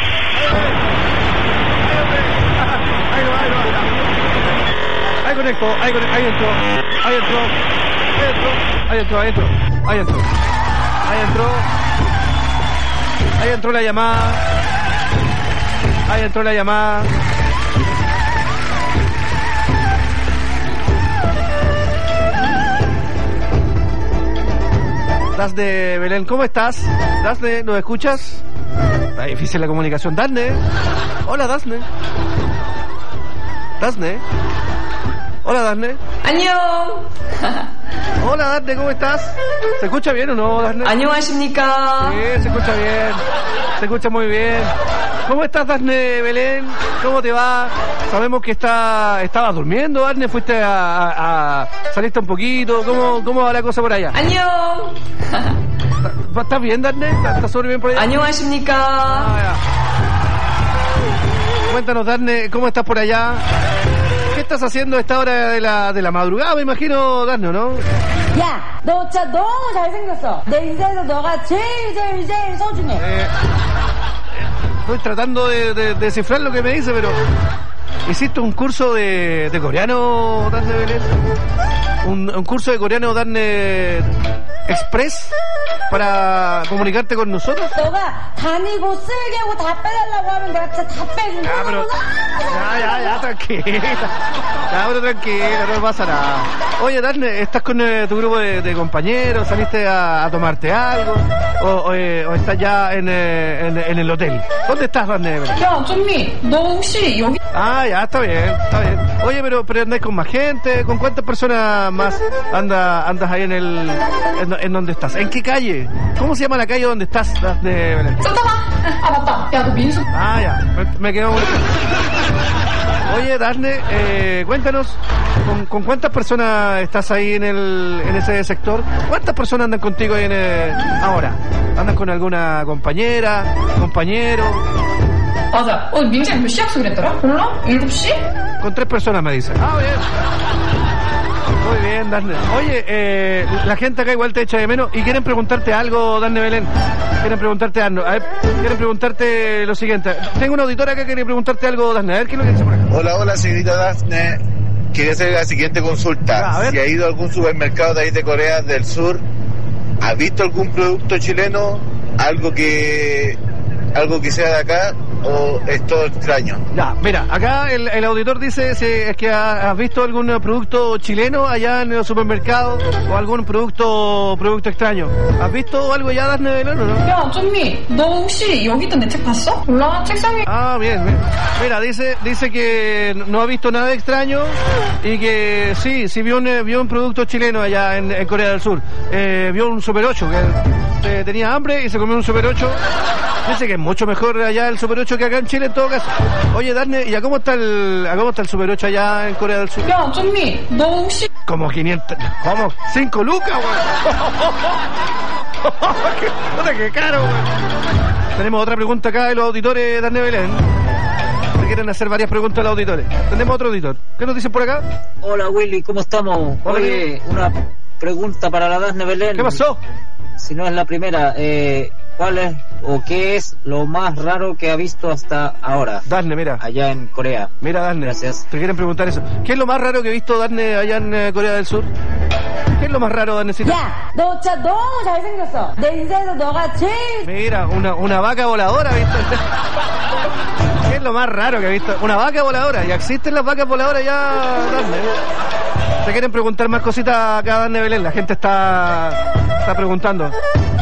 Ahí conecto, ahí conecto, ahí entró, ahí entró, ahí entró, ahí entró, ahí entró, ahí entró, ahí entró la llamada, ahí entró la llamada. Dasne Belén, ¿cómo estás? Dasne, ¿nos escuchas? Está difícil la comunicación. Dasne. Hola, Dasne. Dasne. Hola, Dasne. 안녕. Hola, Dasne, ¿cómo estás? ¿Se escucha bien o no, Dasne? 안녕하십니까? Sí, se escucha bien. Se escucha muy bien. ¿Cómo estás, Dasne Belén? ¿Cómo te va? Sabemos que está, estabas durmiendo, Dasne. Fuiste a, a, a... Saliste un poquito. ¿Cómo, cómo va la cosa por allá? 안녕. ¿Estás bien, Dasne? ¿Estás sobre bien por allá? 안녕하십니까? Ah, cuéntanos, Dasne, ¿cómo estás por allá? ¿Qué estás haciendo a esta hora de la, de la madrugada? Me imagino, Dasne, ¿no? 야, 너 진짜 너무 잘생겼어. 내 인생에서 너가 제일 제일 제일 소중해. Eh, estoy tratando de, de, de descifrar lo que me dice, pero... ¿Hiciste un curso de, de coreano, Dasne Belén? ¿Un, un curso de coreano, Dasne Express? ¿Para comunicarte con nosotros? 너가 다니고 쓸개고 다 빼달라고 하면 내가 진짜 다 빼준다. Ya, pero... Ya, ya, ya, tranquila. Ya, pero tranquila, no pasa nada. Oye, Dasne, ¿estás con eh, tu grupo de, de compañeros? ¿Saliste a, a tomarte algo? ¿O, o, eh, o estás ya en, eh, en, en el hotel? ¿Dónde estás, Dasne? 야, 좀미, 너 혹시 여기... Ah, ya, está bien, está bien. Oye, pero, pero andáis con más gente. ¿Con cuántas personas más anda, andas ahí en el... En, en donde estás? ¿En qué calle? ¿Cómo se llama la calle donde estás, Dasne Belén? 아, 맞다. 야, 너 민수... Ah, ya, me, me quedo muy... Oye, Dasne, eh, cuéntanos, ¿con, ¿con cuántas personas estás ahí en el en ese sector? ¿Cuántas personas andan contigo ahí en el, ahora? ¿Andas con alguna compañera, compañero? 맞아. 어, 민수야 몇 시 약속이랬더라? 몰라? 일곱 시? Con tres personas me dicen. Ah, bien. Muy bien, Dasne. Oye, eh, la gente acá igual te echa de menos y quieren preguntarte algo, Dasne Belén. Quieren preguntarte algo. A ver, quieren preguntarte lo siguiente. Tengo una auditora acá que quiere preguntarte algo, Dasne. A ver, ¿qué es lo que dice por acá? Hola, hola, señorita Dasne. Quería hacer la siguiente consulta. Ah, si ha ido a algún supermercado de ahí de Corea del Sur, ¿ha visto algún producto chileno? Algo que... algo que sea de acá, o es todo extraño? Ya, mira, acá el, el auditor dice si es que ha- has visto algún producto chileno allá en el supermercado o algún producto producto extraño. ¿Has visto algo ya, Dasne Belén, o no? 야, 좀미, 너 혹시 여기 있던 내 책 봤어? 몰라, 책상에... Ah, bien, bien. Mira, dice dice que no ha visto nada extraño y que sí, sí vio un, eh, vio un producto chileno allá en, en Corea del Sur. Eh, vio un Super ocho, que eh, tenía hambre y se comió un Super ocho Dice que es mucho mejor allá el Super ocho que acá en Chile en todo caso. Oye, Darne, ¿y a cómo está el, a cómo está el Super ocho allá en Corea del Sur? 야, 좀미, 너 혹시 Como quinientos, ¿cómo? cinco lucas, weón. qué, puta, qué caro, weón. Tenemos otra pregunta acá de los auditores, Darne Belén. Se quieren hacer varias preguntas a los auditores. Tenemos otro auditor. ¿Qué nos dicen por acá? Hola Willy, ¿cómo estamos? Hola, Oye, una pregunta para la Dasne Belén. ¿Qué pasó? Si no es la primera, eh, ¿cuál es o qué es lo más raro que ha visto hasta ahora? Darne, mira. Allá en Corea. Mira, Darne. Gracias. Te quieren preguntar eso. ¿Qué es lo más raro que he visto, Darne, allá en eh, Corea del Sur? ¿Qué es lo más raro, Darnecita? 야, 너 진짜 너무 잘생겼어. 내 인생에서 너가 제일. Mira, una, una vaca voladora, ¿viste? ¿Qué es lo más raro que he visto? Una vaca voladora. ¿Ya existen las vacas voladoras ya, Darne? Te quieren preguntar más cositas acá, Darne Belén. La gente está, está preguntando.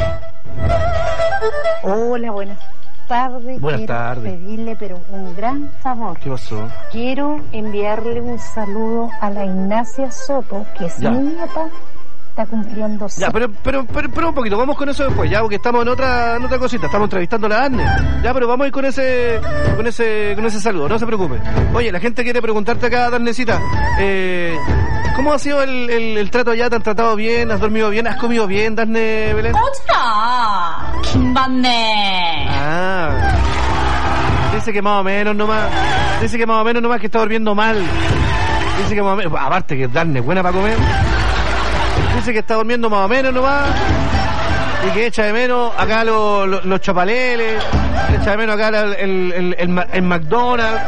Hola, buenas tardes. Buenas Quiero tardes. pedirle, pero un gran favor. ¿Qué pasó? Quiero enviarle un saludo a la Ignacia Soto, que es Ya. mi nieta. Está cumpliendo Ya, pero, pero, pero, pero un poquito, vamos con eso después, ya, porque estamos en otra, en otra cosita, estamos entrevistando a la Darne. Ya, pero vamos a ir con ese, con ese, con ese saludo, no se preocupe. Oye, la gente quiere preguntarte acá, Darnecita, eh, ¿cómo ha sido el, el, el trato allá? ¿Te han tratado bien? ¿Has dormido bien? ¿Has comido bien, Darne Belén? 어디가? 김받네. Ah, dice que más o menos nomás, dice que más o menos nomás que está durmiendo mal. Dice que más o menos, aparte que Darne es buena para comer. Dice que está durmiendo más o menos nomás y que echa de menos acá los, los, los chapaleles, echa de menos acá el, el, el, el, el McDonald's.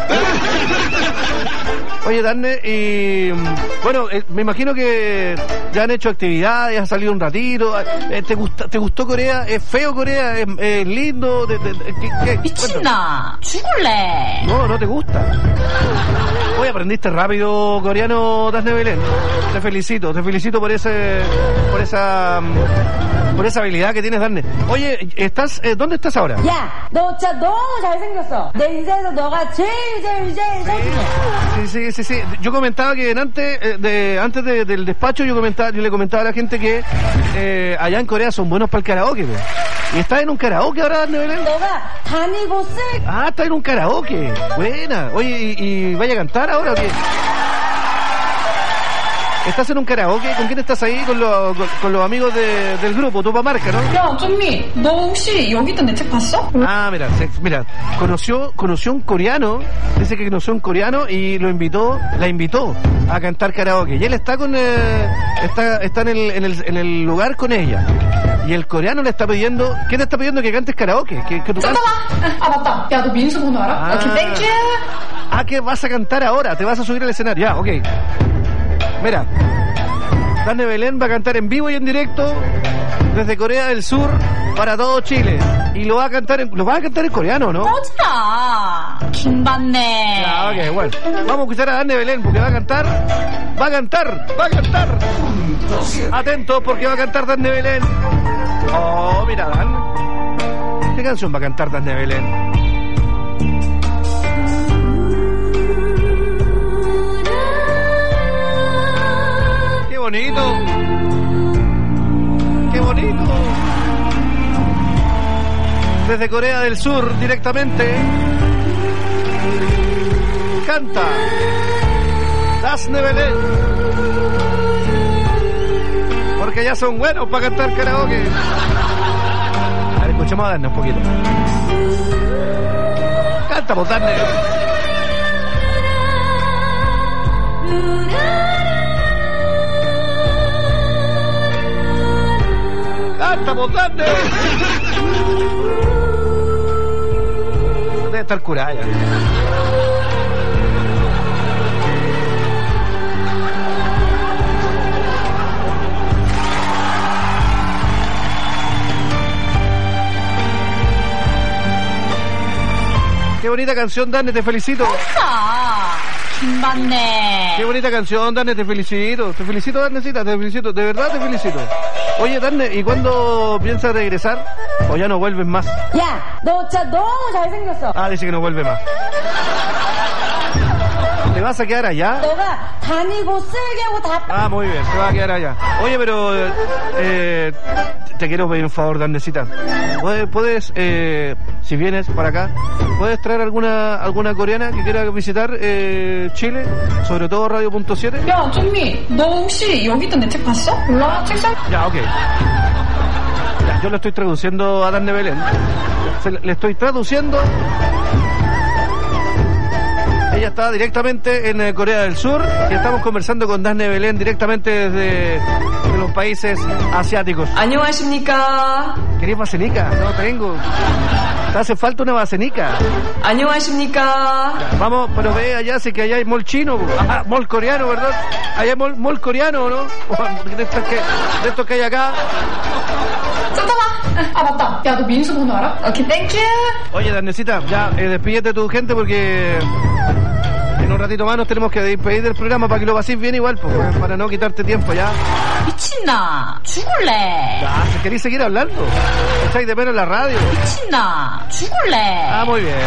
Oye, Darne, y bueno, eh, me imagino que ya han hecho actividades, ha salido un ratito. Eh, ¿te, gusta, ¿Te gustó Corea? ¿Es feo Corea? ¿Es, es lindo? ¿De, de, de, ¿qué, qué? 미친나. 죽을래. No, no te gusta. Hoy aprendiste rápido coreano, Darne Belén. Te felicito, te felicito por ese, por esa, por esa habilidad que tienes, Darne. Oye, estás, eh, ¿dónde estás ahora? 야, 너 진짜 너무 잘생겼어. 내 인생에서 너가 제일 제일 제일 소중해. Sí, sí, sí, sí. Yo comentaba que antes, eh, de, antes de, del despacho, yo comentaba, yo le comentaba a la gente que eh, allá en Corea son buenos para el karaoke, pues. Y estás en un karaoke ahora, Darne Belén. 너가 다니고 쓸. Ah, está en un karaoke. Buena. Oye, ¿y, y vaya a cantar ahora o qué? ¿Estás en un karaoke? ¿Con quién estás ahí? Con, los con, con los amigos de, del grupo, Tupa Marca, ¿no? 야, 좀미, 너 혹시 여기 있던 내 책 봤어? Ah, mira, se, mira, conoció, conoció un coreano, dice que conoció un coreano y lo invitó, la invitó a cantar karaoke. Y él está con, eh, está, está en el, en el, en el lugar con ella. Y el coreano le está pidiendo, ¿qué te está pidiendo? Que cantes karaoke, que, que tú cantes. 아, 맞다. 야, 너 민수 번호 알아? Ah. 오케이, 땡큐. Ah, que vas a cantar ahora, te vas a subir al escenario. Ya, ok. Mira, Darne Belén va a cantar en vivo y en directo desde Corea del Sur para todo Chile. Y lo va a cantar en, lo va a cantar en coreano, ¿no? 어디가? 김받네. Ah, ok, bueno. Vamos a escuchar a Darne Belén porque va a cantar, va a cantar, va a cantar. Atentos porque va a cantar Darne Belén. Oh, mira, Dan. ¿Qué canción va a cantar Darne Belén? ¡Qué bonito! ¡Qué bonito! Desde Corea del Sur, directamente, canta Darne Belén. Porque ya son buenos para cantar karaoke. A ver, escuchemos a Darne un poquito. Canta, pues, Darne. Canta, pues, Darne. Debe estar curada ya. Qué bonita canción, Darne, te felicito. 아, 김받네. Qué bonita canción, Darne, te felicito. Te felicito, Darnecita, te felicito. De verdad te felicito. Oye, Darne, ¿y cuándo piensas regresar? ¿O ya no vuelves más? 야, 너 진짜 너무 잘생겼어. Ah, dice que no vuelve más. ¿Te vas a quedar allá? 너가 다니고 쓸게 하고 다 Ah, muy bien, te vas a quedar allá. Oye, pero eh, te quiero pedir un favor, Darnesita. ¿Puedes, puedes eh, si vienes para acá, puedes traer alguna alguna coreana que quiera visitar eh, Chile? Sobre todo Radio punto siete. 야, 정미, 너 혹시 여기 있던 내 책 봤어? 몰라, 책상? Ya, ok. Ya, yo le estoy traduciendo a Darne Belén. Se le, le estoy traduciendo. Ella está directamente en eh, Corea del Sur y estamos conversando con Darne Belén directamente desde de los países asiáticos. 안녕하십니까? ¿Querés vasenica? No tengo. Te hace falta una vasenica. 안녕하십니까? Vamos, pero ve allá, sé que allá hay mall chino, ah, mall coreano, ¿verdad? Allá hay mall, mall coreano, ¿no? De estos que, de estos que hay acá. 잠깐만. 아, 맞다. 야, 너 민수 번호 알아? 오케이, 땡큐. Oye, Darnesita, ya, eh, despídete de tu gente porque en un ratito más nos tenemos que despedir del programa para que lo paséis bien igual, pues, para no quitarte tiempo ya. 미친나 죽을래. Ya, ¿queréis seguir hablando? ¿Estáis de menos en la radio? 미친나 죽을래. Ah, muy bien.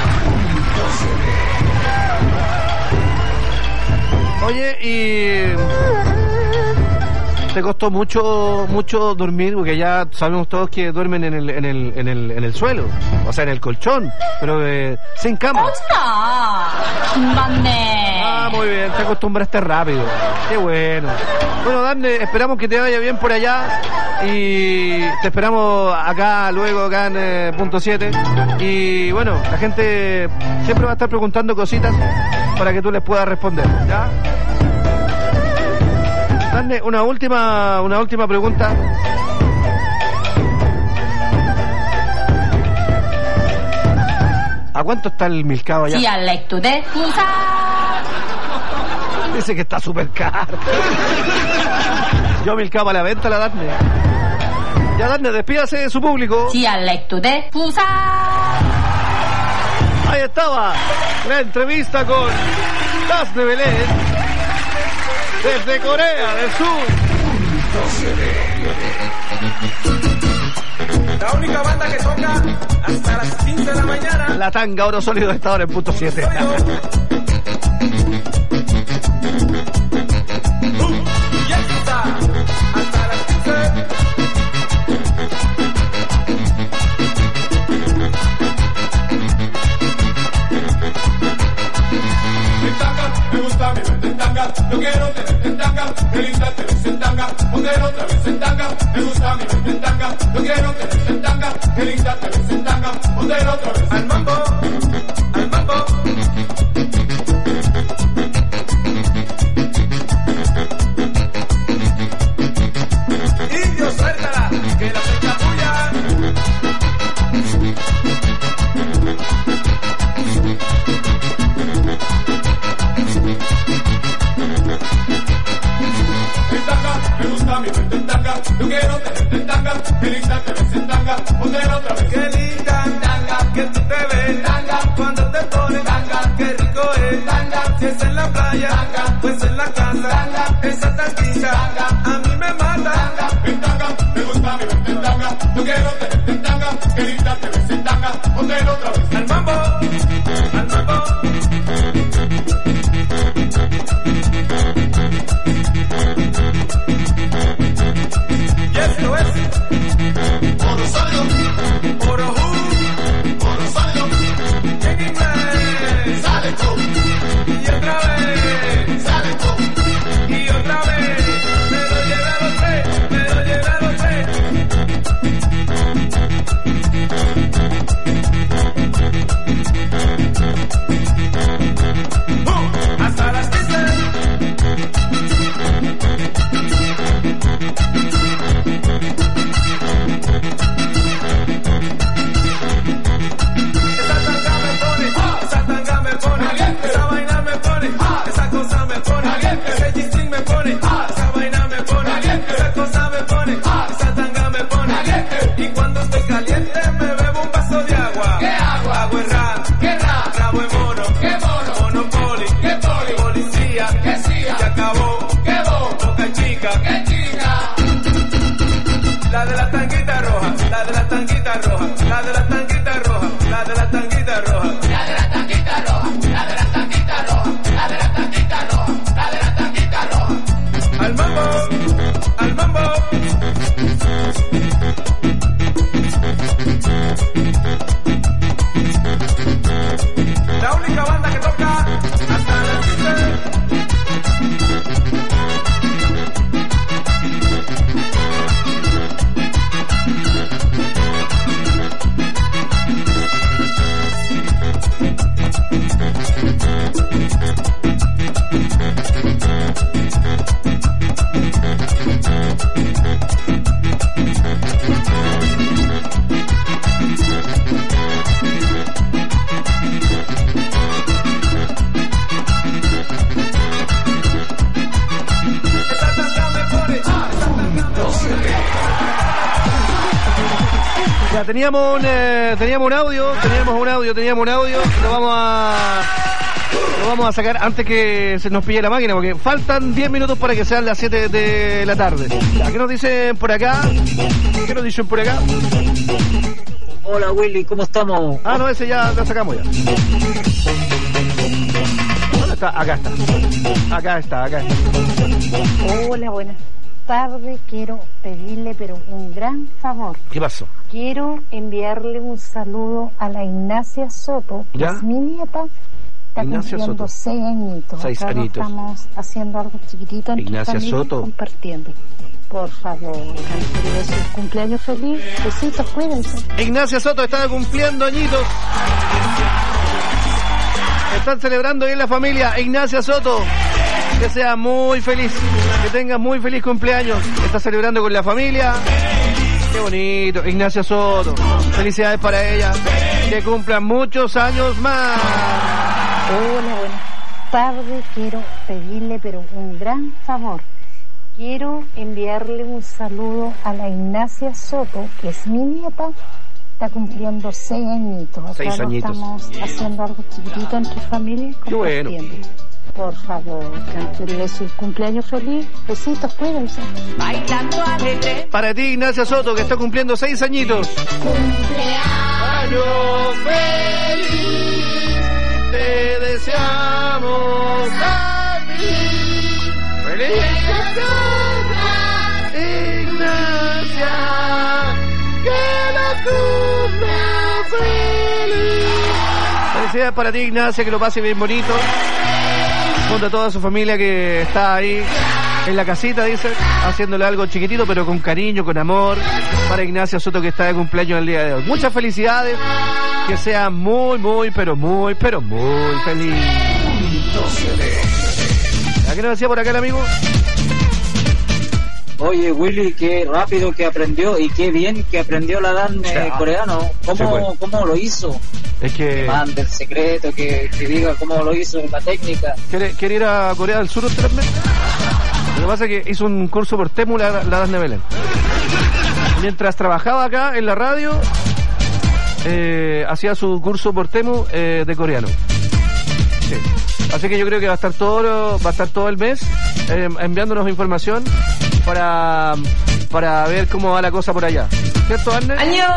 Oye, y... ¿te costó mucho mucho dormir? Porque ya sabemos todos que duermen en el en el en el, en el suelo, o sea, en el colchón, pero eh, sin cama. Ah, muy bien, te acostumbraste rápido. Qué bueno. Bueno, Darne, esperamos que te vaya bien por allá y te esperamos acá luego acá en eh, punto siete. Y bueno, la gente siempre va a estar preguntando cositas para que tú les puedas responder, ¿ya? Darne, una última, una última pregunta. ¿A cuánto está el milcao allá? Dialecto de Busan. Dice que está súper caro. Yo milcao a la venta, la Darne. Ya, Darne, despídase de su público. Dialecto de Busan. Ahí estaba la entrevista con Darne Belén. Desde Corea del Sur. La única banda que toca hasta las cinco de la mañana. La Tanga Oro Sólido está ahora en punto siete. Uh, ya está. Hasta las quince. Me gusta mi verte en tanga, yo quiero tenerte en tanga, qué linda te ves en tanga, poner otra vez en tanga. Me gusta mi verte en tanga, yo quiero tenerte en tanga, qué linda te ves en tanga, poner otra vez al mambo, al mambo. Indio, suéltala, que la fecha tuya. Me gusta mi verte en tanga, yo quiero tenerte en tanga, qué linda te ves en tanga, poner otra vez. Qué linda tanga, que tú te ves tanga, cuando te pones tanga, qué rico es tanga, si es en la playa, tanga, pues en la casa, tanga, esa tanguita, tanga, a mí me mata. Tanga, en tanga, me gusta mi verte en tanga, yo quiero tenerte en tanga, qué linda te ves en tanga, poner otra vez. Al mambo, al mambo. Y esto es Oro Sólido, Oro Who, Oro Sólido, en inglés, sale tú, y otra vez, sale tú, y otra vez, me lo llevé a los tres, me lo llevé a los tres. Uh, hasta las quince. Esa vaina me pone, esa cosa me pone, ese G-string me pone, esa vaina me pone, esa cosa me pone, esa tanga me pone. Y cuando estoy caliente me bebo un vaso de agua. ¿Qué agua? Agua en rap, ¿qué rap? Rabo en mono, ¿qué mono? Monopoly, ¿qué poli? Policía, ¿qué cia? Ya acabó, ¿qué bo? Boca chica, ¿qué chica? La de la tanguita roja, la de la tanguita roja, la de la tanguita roja, la de la tanguita roja, la de la tanguita roja, la de la tanguita roja, la de la Ya teníamos un, eh, teníamos un audio, teníamos un audio, teníamos un audio. Lo vamos a lo vamos a sacar antes que se nos pille la máquina, porque faltan diez minutos para que sean las siete de la tarde. Ya, ¿qué nos dicen por acá? ¿Qué nos dicen por acá? Hola Willy, ¿cómo estamos? Ah, no, ese ya lo sacamos ya. ¿Dónde está? Acá está. Acá está, acá está. Hola, buenas tardes. Quiero pedirle, pero un gran favor. ¿Qué pasó? Quiero enviarle un saludo a la Ignacia Soto, que ¿Ya? es mi nieta. Está Ignacia cumpliendo Soto. seis añitos. Seis Acá añitos. estamos haciendo algo chiquitito entre Ignacia familia, Soto. compartiendo. Por favor, cántale su cumpleaños feliz. Besitos, cuídense. Ignacia Soto está cumpliendo añitos. Están celebrando ahí en la familia. Ignacia Soto, que sea muy feliz, que tenga muy feliz cumpleaños. Está celebrando con la familia. Qué bonito, Ignacia Soto. Felicidades para ella. Que cumplan muchos años más. Hola, buenas tardes. Quiero pedirle, pero un gran favor. Quiero enviarle un saludo a la Ignacia Soto, que es mi nieta. Está cumpliendo seis añitos. Acá Seis lo añitos. Estamos haciendo algo chiquitito entre familia, Qué bueno. compartiendo. Por favor, cántale su cumpleaños feliz. Besitos, cuídense. Bailando alegre. Para ti, Ignacia Soto, que está cumpliendo seis añitos. Cumpleaños feliz, te deseamos a ti. ¡Feliz Ignacia! ¡Que la cumpla feliz! Felicidades para ti, Ignacia, que lo pase bien bonito. Junto a toda su familia que está ahí en la casita, dice, haciéndole algo chiquitito, pero con cariño, con amor, para Ignacia Soto, que está de cumpleaños el día de hoy. Muchas felicidades, que sea muy, muy, pero muy, pero muy feliz. ¿A qué nos decía por acá el amigo? Oye Willy, qué rápido que aprendió y qué bien que aprendió la Dan eh, Ya. coreano. Sí, ¿Cómo, pues. ¿Cómo lo hizo? Es que... Que mande el secreto, que, que diga cómo lo hizo, la técnica. ¿Quiere, quiere ir a Corea del Sur tres meses? Lo que pasa es que hizo un curso por Temu la, la Dan de Belén. Mientras trabajaba acá en la radio, eh, hacía su curso por Temu eh, de coreano. Sí. Así que yo creo que va a estar todo lo- va a estar todo el mes eh, enviándonos información para para ver cómo va la cosa por allá. ¿Cierto, Arne? ¡Año!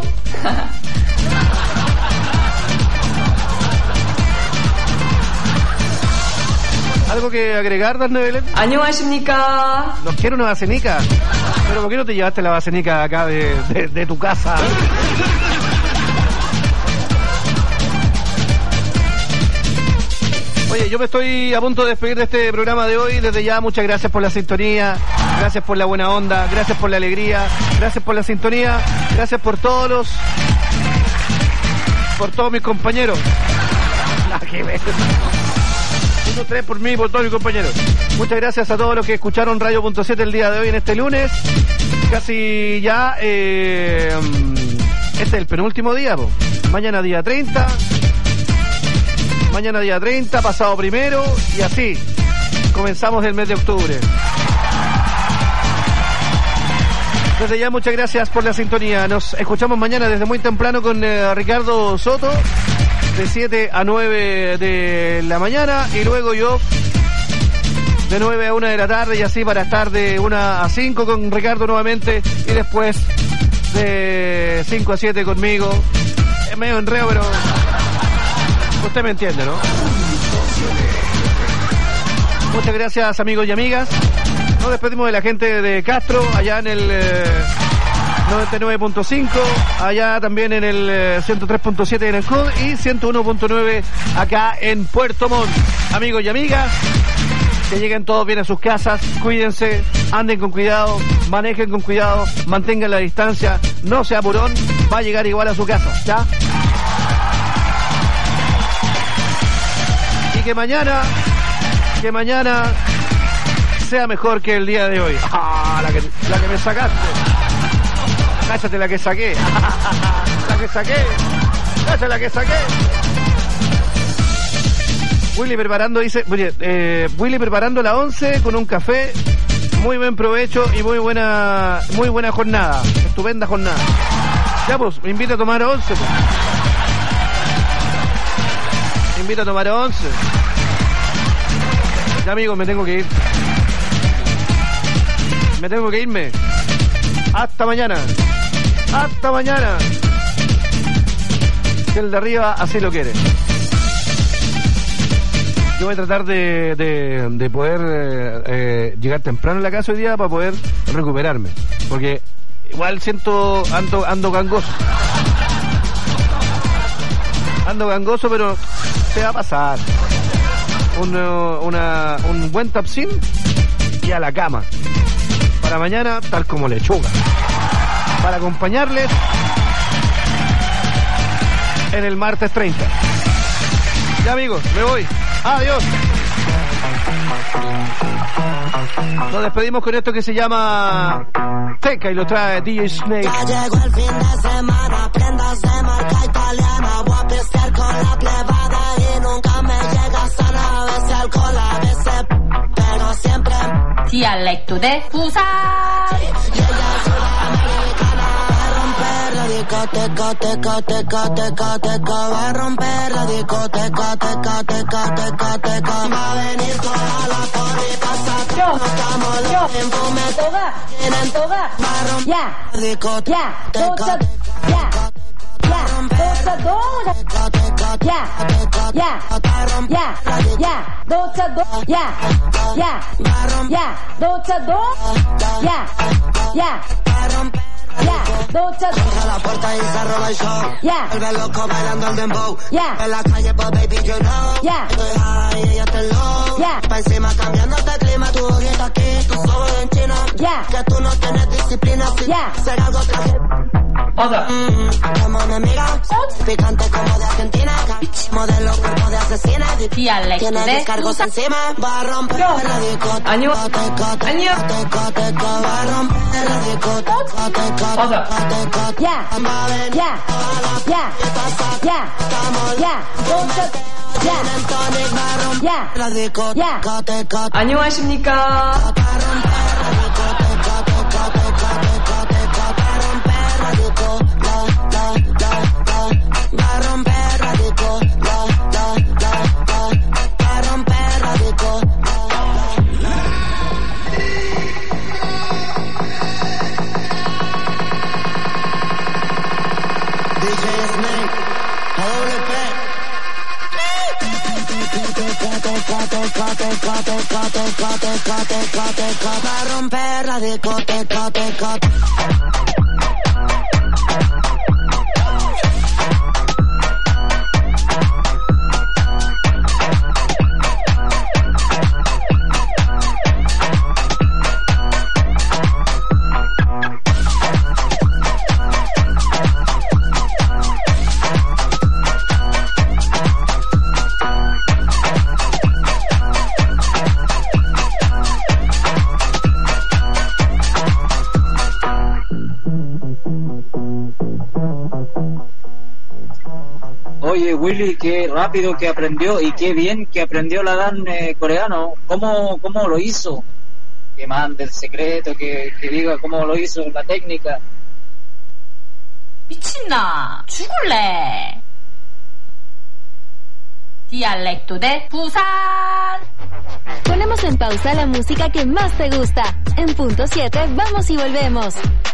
¿Algo que agregar, Darne Belén? 안녕하십니까? Nos quiere una basenica. Pero ¿por qué no te llevaste la basenica acá de, de, de tu casa? Oye, yo me estoy a punto de despedir de este programa de hoy. Desde ya, muchas gracias por la sintonía, gracias por la buena onda, gracias por la alegría, gracias por la sintonía, gracias por todos los... por todos mis compañeros. Nada que ver. Uno, tres por mí y por todos mis compañeros. Muchas gracias a todos los que escucharon Radio Punto siete el día de hoy en este lunes. Casi ya... Eh, este es el penúltimo día, po. Mañana día treinta. Mañana día treinta, pasado primero, y así comenzamos el mes de octubre. Desde ya, muchas gracias por la sintonía. Nos escuchamos mañana desde muy temprano con eh, Ricardo Soto, de siete a nueve de la mañana, y luego yo de nueve a una de la tarde, y así para estar de una a cinco con Ricardo nuevamente, y después de cinco a siete conmigo. Es medio enreo, pero... usted me entiende, ¿no? Muchas gracias, amigos y amigas. Nos despedimos de la gente de Castro, allá en el eh, noventa y nueve punto cinco, allá también en el eh, ciento tres punto siete en el C U D y ciento uno punto nueve acá en Puerto Montt. Amigos y amigas, que lleguen todos bien a sus casas, cuídense, anden con cuidado, manejen con cuidado, mantengan la distancia, no sea apurón, va a llegar igual a su casa, ¿ya? Que mañana, que mañana sea mejor que el día de hoy. Ah, la que, la que me sacaste. Cállate la que saqué. La que saqué. Cállate la que saqué. Willy preparando, dice, oye, eh, Willy preparando la once con un café. Muy buen provecho y muy buena, muy buena jornada. Estupenda jornada. Ya pues, me invita a tomar once. Pues. Me invita a tomar once. Ya amigos, me tengo que ir. Me tengo que irme. Hasta mañana. Hasta mañana. Que el de arriba así lo quiere. Yo voy a tratar de, de, de poder eh, eh, llegar temprano a la casa hoy día para poder recuperarme. Porque igual siento, ando, ando gangoso. Ando gangoso, pero se va a pasar. Un, una, un buen tapsin y a la cama. Para mañana, tal como lechuga. Para acompañarles en el martes treinta. Ya amigos, me voy. Adiós. Nos despedimos con esto que se llama Teca y lo trae D J Snake. Ya llegó el fin de semana, prendas de marca italiana. Voy a pistear con la plebada y nunca me llega sana. A veces alcohol, a veces, pero siempre. Dialecto de Busan. Y ella es una americana. Va a romper la discoteca, teca, teca, teca, teca. Va a romper la discoteca, teca, teca, teca, teca. Va a venir toda la porri pasa. Yo, estamos yo, los tiempos me toga, tienen toga. Va a romper Ya, la discoteca, ya, teca, dosa, teca, ya. teca. Ya, dosa, dosa. Ya, ya, ya, ya, dosa, do, ya, ya, ya, dosa, do, ya, ya, ya, dosa, do. Entra a la puerta y se roba el show. Ya. Vuelve loco bailando el dembow. Ya. En la calle, pues baby, you know. Ya. Estoy high y ella está low. Ya. Pa' encima cambiándote el clima. Tu ojito aquí, tus ojos en China. Ya. Que tú no tienes disciplina. Si Ya. ser algo traje. Oda. Mm, como mi amiga. Picante como de Argentina. Modelo cuerpo de asesina. Dialecto Tiene de descargos Busan. encima. Va a romper Yo. la discoteca. Año. Teca, Año. teca, teca. Va a romper la discoteca. Teca, Oda. teca, teca. Ya, Va a venir ya, ya, ya, ya, dosa, ya, ya, la discoteca, ya. teca, 안녕하십니까? va a romper la discoteca, teca, teca, teca, teca. Va a romper la disco, la, la, la, la. Va a romper la disco, la, la, la, la. Va a romper la disco, la, la, la. D J Snake, A W P. Va a romper la discoteca, teca. Oye, Willy, qué rápido que aprendió y qué bien que aprendió la Dan eh, coreano. ¿Cómo, ¿Cómo lo hizo? Que mande el secreto, que, que diga cómo lo hizo, la técnica. 미친나 죽을래. Dialecto de Busan. Ponemos en pausa la música que más te gusta. En punto siete vamos y volvemos.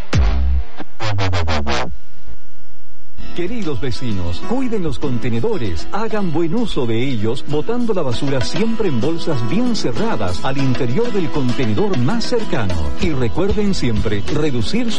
Queridos vecinos, cuiden los contenedores, hagan buen uso de ellos, botando la basura siempre en bolsas bien cerradas al interior del contenedor más cercano. Y recuerden siempre reducir su